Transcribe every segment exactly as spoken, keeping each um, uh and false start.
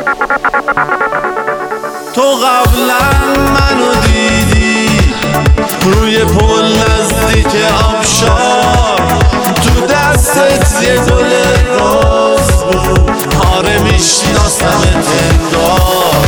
تو قبلا منو دیدی روی پل نزدیک آبشار، تو دستت یه گل روز بود، آره میشناسمت انگار.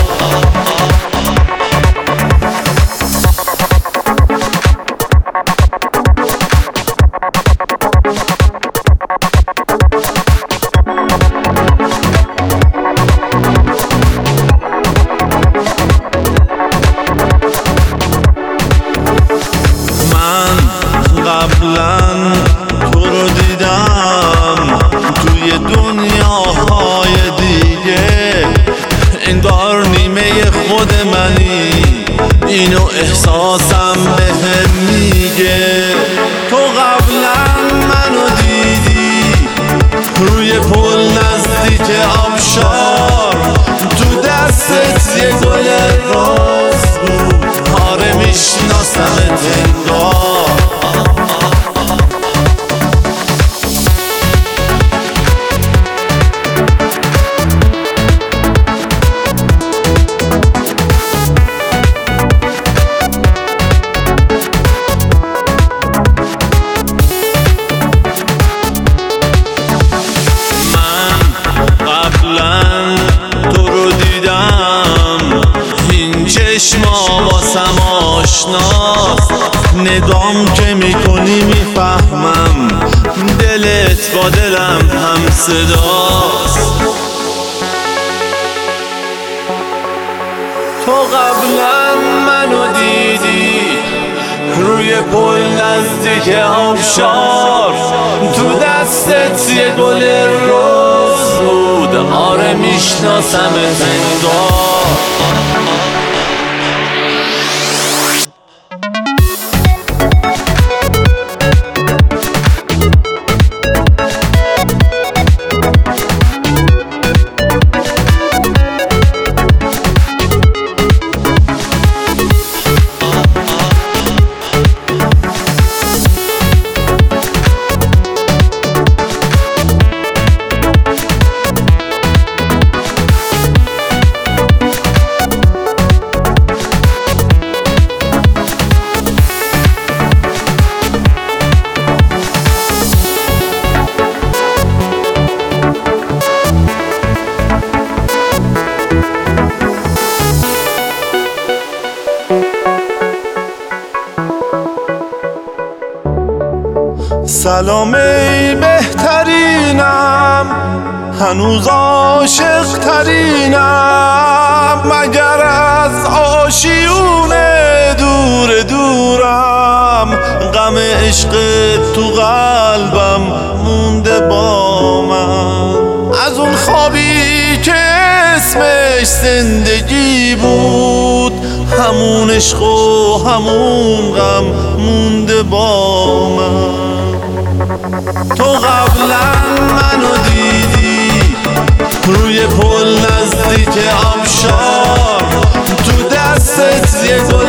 قبلا تو رو دیدم توی دنیاهای دیگه، انگار نیمه خود منی، اینو احساسم بهم میگه. تو قبلا منو دیدی روی پل نزدیک آبشار، تو دستت یه گل روز بود، آره میشناسمت انگار. چشما واسم آشناست، نگام که میکنی میفهمم، دلت با دلم هم صداست. تو قبلا منو دیدی روی پل نزدیک آبشار، تو دستت یه گل روز بود، آره میشناسمت انگار. سلام ای بهترینم، هنوز عاشق ترینم، مگر از آشیونه دور دورم، غم عشق تو قلبم مونده با من، از اون خوابی که اسمش زندگی بود، همون عشق و همون غم مونده با من. تو قبلا منو دیدی روی پل نزدیک آبشار، تو دستت یه